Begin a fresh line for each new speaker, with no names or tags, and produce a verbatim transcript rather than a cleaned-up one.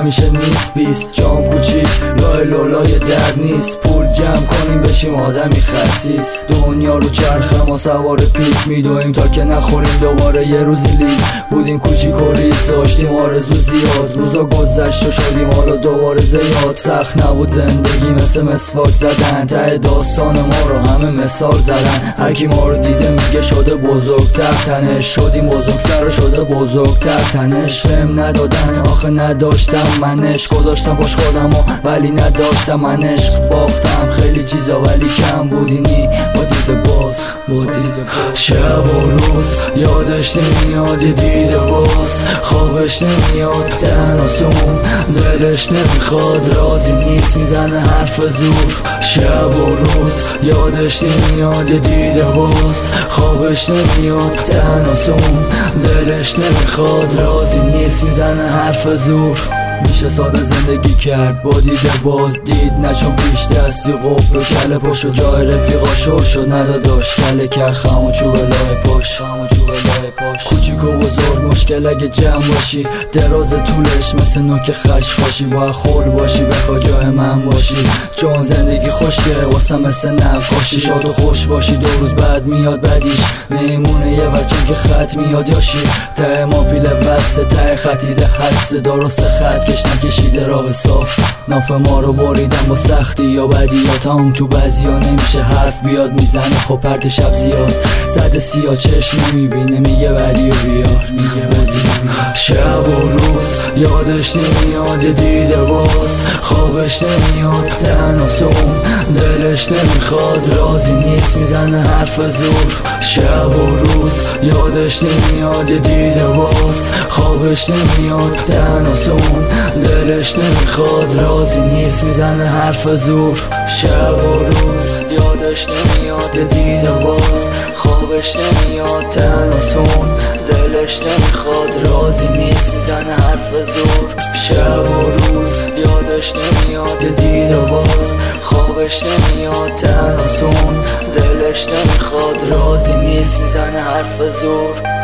همیشه نیست بیست جام کوچیک لای لولای درد نیست. پول جمع کنیم بشیم آدمی خسیس. دنیا رو چرخه ما سوار پیش میدویم تا که نخوریم دوباره یه روزی لیز. بودیم کوچیک و ریز داشتیم آرزو زیاد. روزا گذشت و شدیم حالا دوباره زیاد. سخت نبود زندگی مثل مسواک زدن. ته داستان ما رو همه مثال زدن. هر کی ما رو دیده میگه شده بزرگتر. تنش شدیم بزرگتر و شده بزرگتر. تنش بهم ندادن آخه نداشتم منش. گذاشتم باش خودم و ولی نداشتم منش. باختم خیلی چیزا ولی کم بودینی با دید باز با دید باز. شب و روز یادش نمیاد یه دیده باز. خوابش نمیاد تناسون دلش نمیخواد رازی نیست میزنه حرف زور. شب و روز یادش نمیاد یه دیده باز. خوابش نمیاد تناسون دلش نمیخواد رازی نیست میزنه حرف زور. میشه ساده زندگی کرد با دیده باز. دید نه چون پیش دستی قفل و کله پاش و جای رفیقا شور شد نداداش. کله کرد خم و چوب لای پاش کوچیک و بزرگ مشکل اگه جمع باشی. دراز طولش مثل نوک خش خاشی. باید خور باشی بخوا جای من باشی. چون زندگی خوشگه واسه مثل نقاشی. شاد و خوش باشی دو روز بعد میاد بدیش. میمونه یه وقت چون که خط میاد یاشی. ته ما پیله وسته ته خطیده حدس درست خط کش نکشیده راه صاف. ناف ما رو بریدن با سختی یا بدیات. هم تو بعضی ها نمیشه حرف بیاد میزنه خب پرت شب زیاد. زده سیاه چشم نمیبینه میگه بدی و بیار میگه بدی و بیار. شب و روز یادش نمیاد یه دیده باز. خوابش نمیاد تناسون دلش نمیخواد رازی نیست میزنه حرف زور. شب و روز یادش نمیاد یه دیده باز. خوابش نمیاد تناسون دلش نمیخواد رازی نیست میزنه حرف زور. شب و روز یادش نمیاد یه دیده باز. خوابش نمیاد تناسون دلش نمیخواد رازی نیست میزنه حرف زور. شب و روز یادش نمیاد یه دیده باز. خوابش نمیاد تناسون دلش نمیخواد رازی نیست میزنه حرف زور.